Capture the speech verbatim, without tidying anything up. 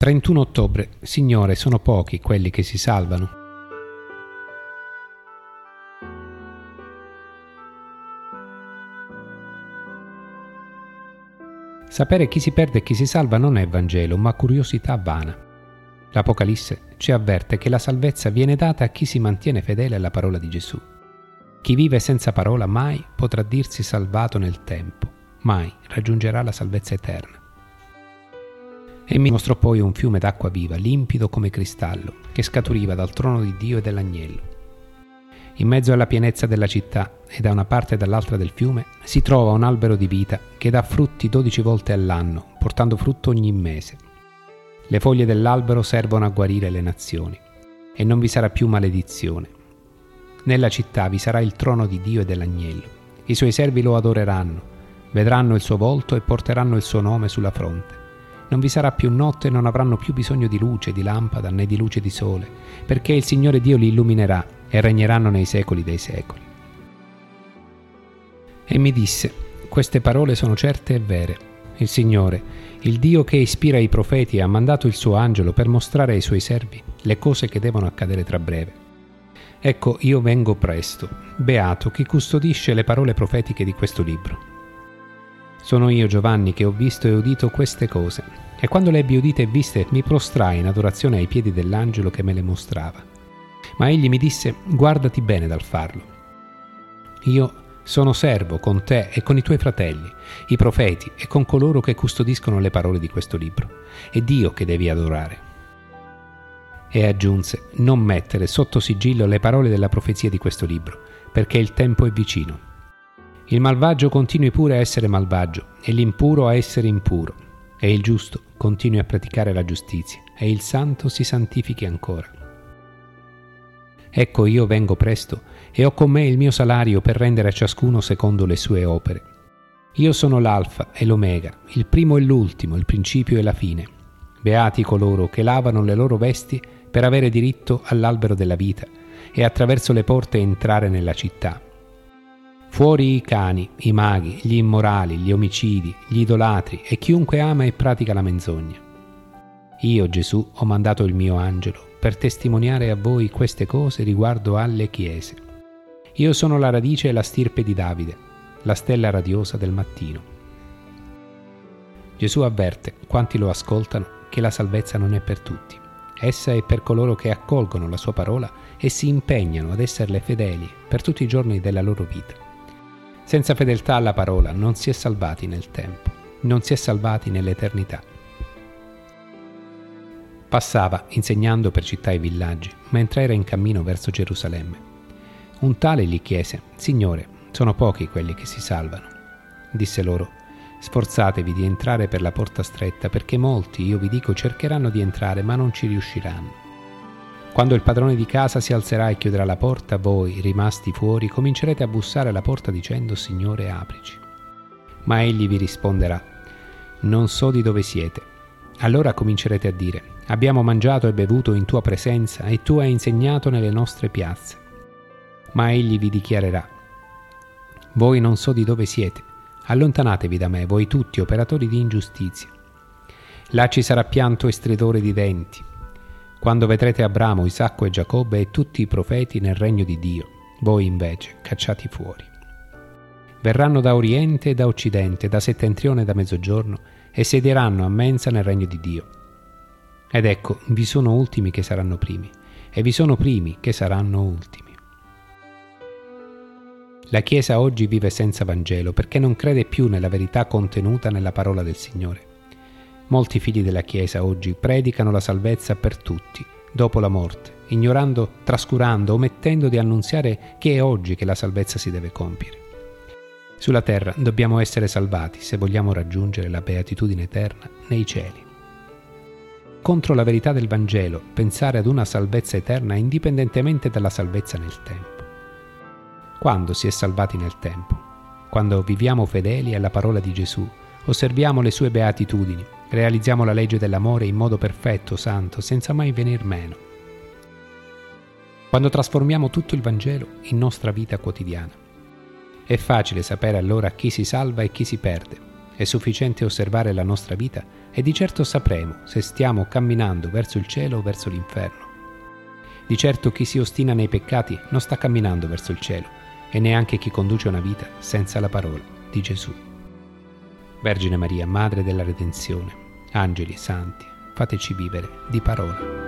trentuno ottobre. Signore, sono pochi quelli che si salvano. Sapere chi si perde e chi si salva non è Vangelo, ma curiosità vana. L'Apocalisse ci avverte che la salvezza viene data a chi si mantiene fedele alla parola di Gesù. Chi vive senza parola mai potrà dirsi salvato nel tempo, mai raggiungerà la salvezza eterna. E mi mostrò poi un fiume d'acqua viva, limpido come cristallo, che scaturiva dal trono di Dio e dell'agnello. In mezzo alla pienezza della città e da una parte e dall'altra del fiume si trova un albero di vita che dà frutti dodici volte all'anno, portando frutto ogni mese. Le foglie dell'albero servono a guarire le nazioni, e non vi sarà più maledizione. Nella città vi sarà il trono di Dio e dell'agnello. I suoi servi lo adoreranno, vedranno il suo volto e porteranno il suo nome sulla fronte. Non vi sarà più notte e non avranno più bisogno di luce, di lampada né di luce di sole, perché il Signore Dio li illuminerà e regneranno nei secoli dei secoli. E mi disse: queste parole sono certe e vere. Il Signore, il Dio che ispira i profeti, ha mandato il suo angelo per mostrare ai suoi servi le cose che devono accadere tra breve. Ecco, io vengo presto. Beato chi custodisce le parole profetiche di questo libro. Sono io, Giovanni, che ho visto e udito queste cose, e quando le ebbi udite e viste mi prostrai in adorazione ai piedi dell'angelo che me le mostrava. Ma egli mi disse: guardati bene dal farlo. Io sono servo con te e con i tuoi fratelli, i profeti, e con coloro che custodiscono le parole di questo libro. È Dio che devi adorare. E aggiunse: non mettere sotto sigillo le parole della profezia di questo libro, perché il tempo è vicino. Il malvagio continui pure a essere malvagio, e l'impuro a essere impuro, e il giusto continui a praticare la giustizia, e il santo si santifichi ancora. Ecco, io vengo presto, e ho con me il mio salario per rendere a ciascuno secondo le sue opere. Io sono l'Alfa e l'Omega, il primo e l'ultimo, il principio e la fine. Beati coloro che lavano le loro vesti per avere diritto all'albero della vita, e attraverso le porte entrare nella città. Fuori i cani, i maghi, gli immorali, gli omicidi, gli idolatri e chiunque ama e pratica la menzogna. Io, Gesù, ho mandato il mio angelo per testimoniare a voi queste cose riguardo alle chiese. Io sono la radice e la stirpe di Davide, la stella radiosa del mattino. Gesù avverte quanti lo ascoltano che la salvezza non è per tutti. Essa è per coloro che accolgono la sua parola e si impegnano ad esserle fedeli per tutti i giorni della loro vita. Senza fedeltà alla parola non si è salvati nel tempo, non si è salvati nell'eternità. Passava insegnando per città e villaggi, mentre era in cammino verso Gerusalemme. Un tale gli chiese: Signore, sono pochi quelli che si salvano. Disse loro: sforzatevi di entrare per la porta stretta, perché molti, io vi dico, cercheranno di entrare, ma non ci riusciranno. Quando il padrone di casa si alzerà e chiuderà la porta, voi, rimasti fuori, comincerete a bussare alla porta dicendo: Signore, aprici. Ma egli vi risponderà: non so di dove siete. Allora comincerete a dire: abbiamo mangiato e bevuto in tua presenza e tu hai insegnato nelle nostre piazze. Ma egli vi dichiarerà: voi non so di dove siete. Allontanatevi da me, voi tutti operatori di ingiustizia. Là ci sarà pianto e stridore di denti, quando vedrete Abramo, Isacco e Giacobbe e tutti i profeti nel regno di Dio, voi invece cacciati fuori. Verranno da oriente e da occidente, da settentrione e da mezzogiorno, e sedieranno a mensa nel regno di Dio. Ed ecco, vi sono ultimi che saranno primi, e vi sono primi che saranno ultimi. La Chiesa oggi vive senza Vangelo perché non crede più nella verità contenuta nella parola del Signore. Molti figli della Chiesa oggi predicano la salvezza per tutti, dopo la morte, ignorando, trascurando, omettendo di annunziare che è oggi che la salvezza si deve compiere. Sulla terra dobbiamo essere salvati se vogliamo raggiungere la beatitudine eterna nei cieli. Contro la verità del Vangelo, pensare ad una salvezza eterna indipendentemente dalla salvezza nel tempo. Quando si è salvati nel tempo? Quando viviamo fedeli alla parola di Gesù, osserviamo le sue beatitudini, realizziamo la legge dell'amore in modo perfetto, santo, senza mai venir meno. Quando trasformiamo tutto il Vangelo in nostra vita quotidiana. È facile sapere allora chi si salva e chi si perde, È sufficiente osservare la nostra vita e di certo sapremo se stiamo camminando verso il cielo o verso l'inferno. Di certo chi si ostina nei peccati non sta camminando verso il cielo, e neanche chi conduce una vita senza la parola di Gesù. Vergine Maria, Madre della Redenzione, angeli, santi, fateci vivere di parola.